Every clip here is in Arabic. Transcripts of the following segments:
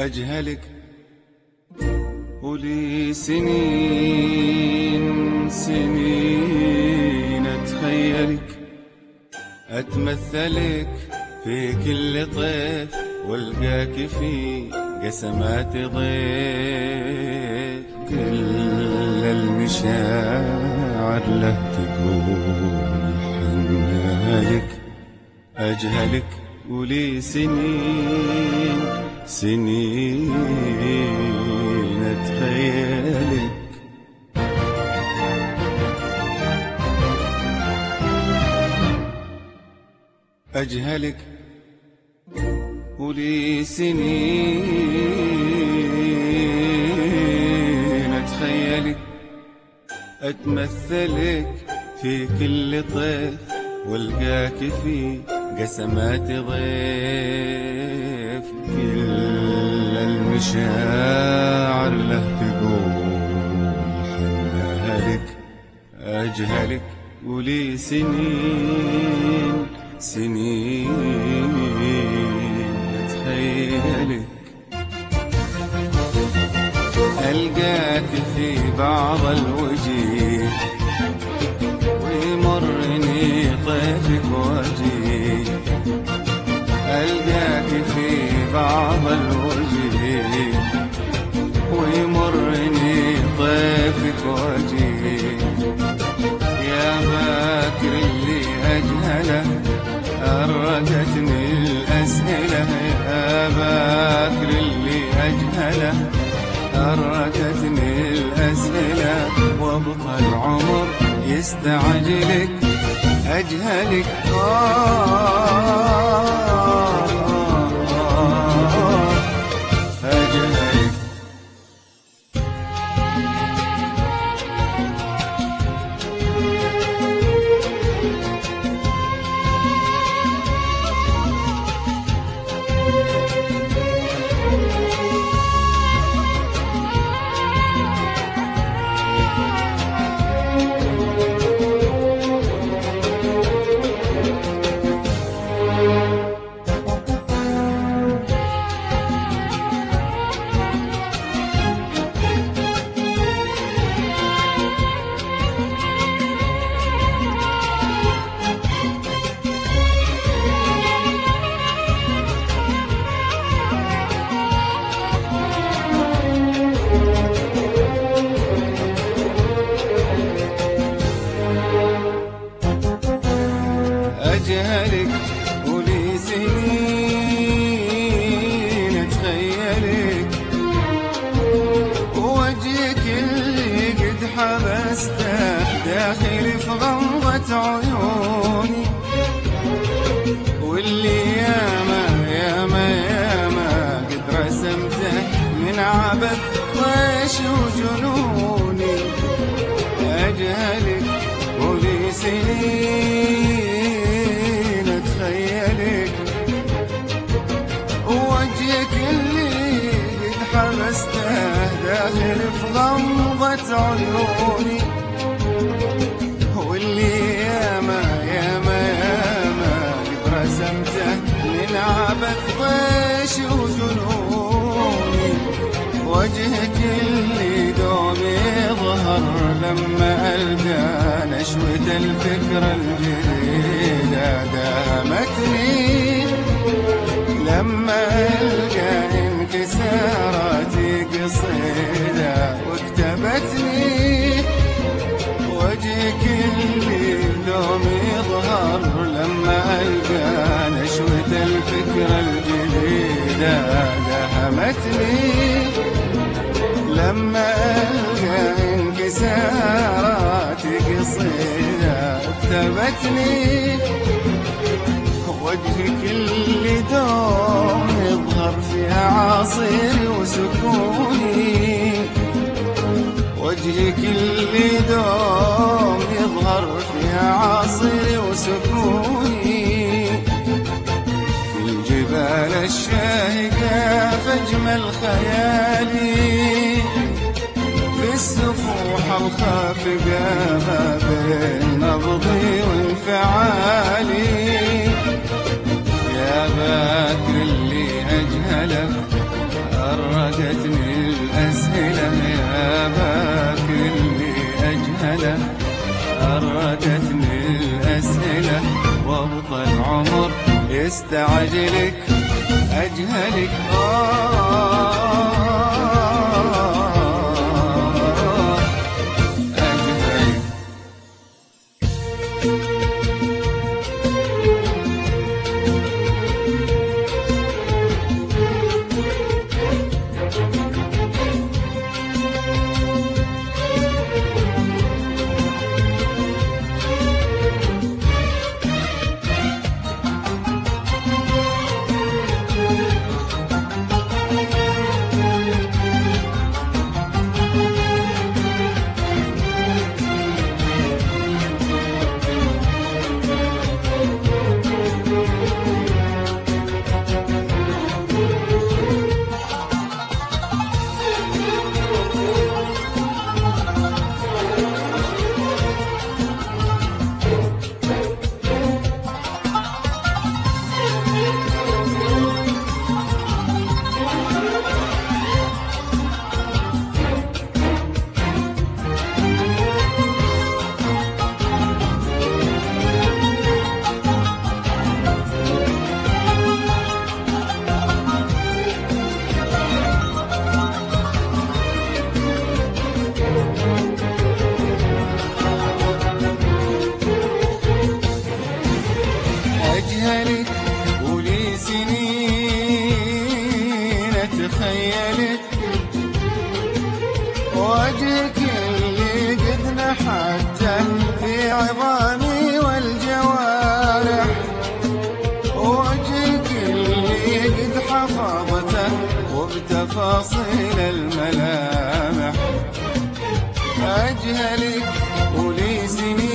أجهلك ولي سنين سنين أتخيلك أتمثلك في كل طيف والقاك في قسمات ضيف. كل المشاعر له تقول حنالك. أجهلك ولي سنين سنين أتخيلك. أجهلك ولي سنين أتخيلك أتمثلك في كل طيف والقاك في قسمات ضيف. كل المشاعر له تقول حنالك. أجهلك ولي سنين سنين أتخيلك. ألقاك في بعض الوجيه ويمرني طيفك وجيه. ألقاك في بعض الوجيه ويمرني طيفك وجيه. يا باكر اللي أجهله أردتني الأسئلة. يا باكر اللي أجهله أردتني الأسئلة. وابقى العمر يستعجلك. أجهلك أجهلك. أجهلك ولي سنين أتخيلك. وجهك اللي قد حبسته داخل في غمضة عيوني. واللي ياما ياما ياما قد رسمته من عبث وش وجنوني. أجهلك ولي سنين أتخيلك. وجهك اللي قد حبسته داخل في غمضة عيوني. واللي ياما ياما ياما قد رسمته من عبث ضيش وجنوني. وجهك اللي دوم يظهر لما ألقى نشوة الفكرة الجديدة. دامتني لما ألقى انكساراتي قصيدة واكتبتني. وجهك اللي دوم يظهر لما ألقى نشوة الفكرة الجديدة. دهمتني لما ألقى انكساراتي قصيدة اكتبتني. وجهك اللي دوم يظهر في أعاصيري وسكوني. وجهك اللي دوم يظهر في أعاصيري وسكوني. في الجبال الشاهقة فاجمل خيالي. في السفوح الخافقة ما بين نبضي وانفعالي. يا باكر اللي أجهلك أرادتني الأسئلة يا باكر اللي أجهله، أرادتني الأسئلة وابطى العمر يستعجلك أجهلك. أجهلك ولي سنين أتخيلك، وجهك اللي قد نحته في عظامي والجوارح، وجهك اللي قد حفظته وبتفاصيل الملامح. أجهلك ولي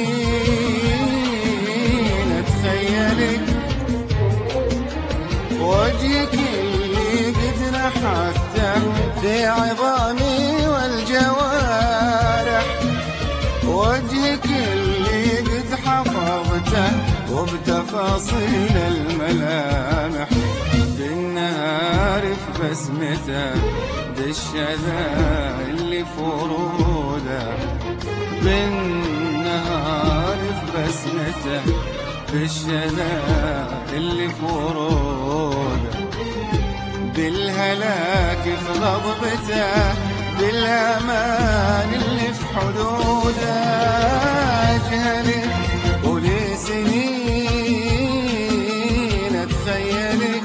سنين أتخيلك، وجهك اللي قد نحته في عظامي والجوارح، وجهك اللي قد حفظته وبتفاصيل الملامح. بالنهار في بسمته بالشذا اللي فروده، بالنهار في بسمته بالشذا اللي فروده، بالهلاك في غضبته بالأمان اللي في حدوده. أجهلك ولي سنين أتخيلك،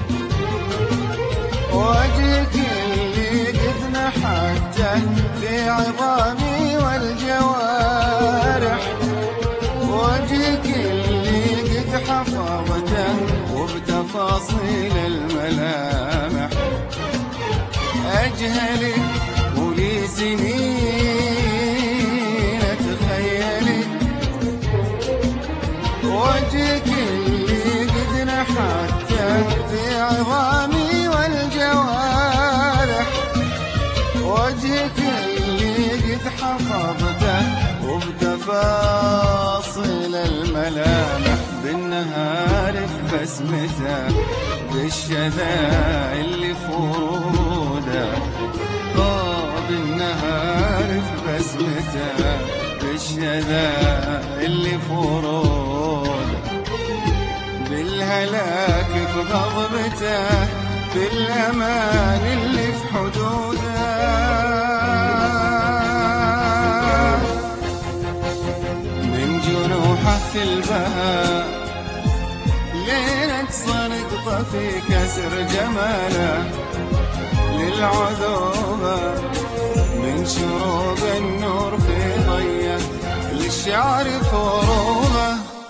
وجهك اللي قد نحته في عظامي والجوارح، وجهك اللي قد حفظته وبتفاصيل الملامح. أجهلك ولي سنين أتخيلك، وجهك اللي قد نحته في عظامي والجوارح، وجهك اللي قد حفظته وبتفاصيل الملامح. بالنهار في بسمته بالشذا اللي فروده، بالنهار في بسمته بالشذا اللي فروده، بالهلاك في غضبته بالأمان اللي في حدوده. من جنوحه في البهاء ليلة صنقطة في كسر جماله، للعذوبة من شروق النور في ضيه للشعر فروضه.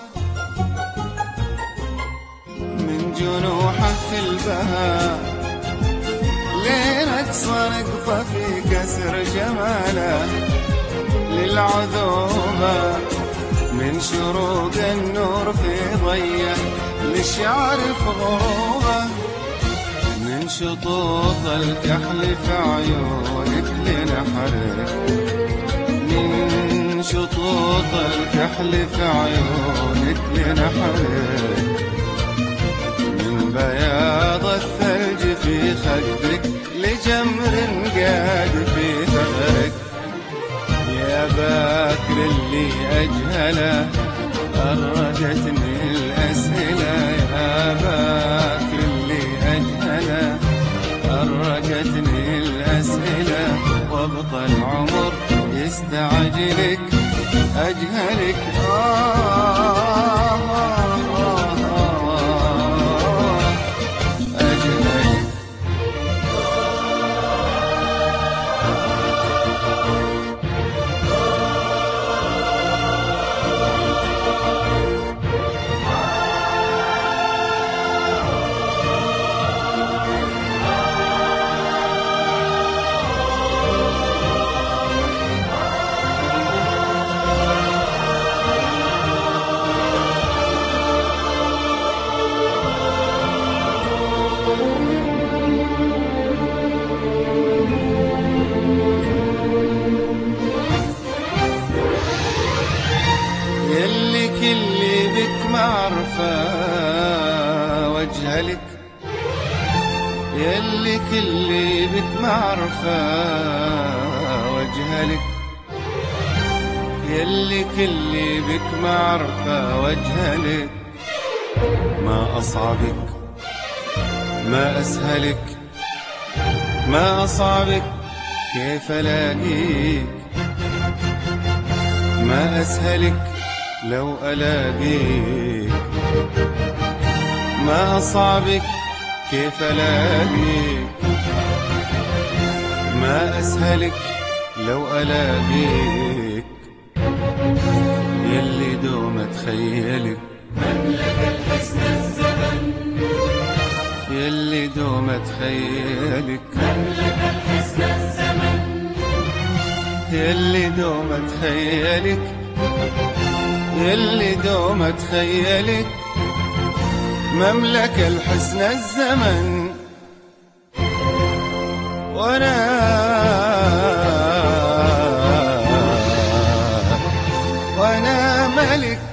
من جنوحه في البهاء ليلة صنقطة في كسر جماله، للعذوبة من شروق النور في ضيه للشعر فروضه. من شطوط الكحل في عيونك لنحرك، من شطوط الكحل في عيونك لنحرك، من بياض الثلج في خدك جمر قاد في ثغرك، يا باكر اللي أجهله أرقتني الأسئلة، يا باكر اللي أجهله أرقتني الأسئلة، وابطى العمر يستعجلك أجهلك أجهلك. يلي كلي بك معرفة واجهلك، يلي كلي بك معرفة واجهلك، يلي كلي بك معرفة واجهلك. ما أصعبك ما أسهلك، ما أصعبك كيف ألاقيك، ما أسهلك لو ألاقيك، ما أصعبك كيف ألاقيك، ما أسهلك لو ألاقيك. يلي دوم أتخيلك مملك الحسن الزمن، يلي دوم أتخيلك مملك الحسن الزمن، يلي دوم أتخيلك، يلي دوم أتخيلك مملك الحسن الزمن. وأنا ملك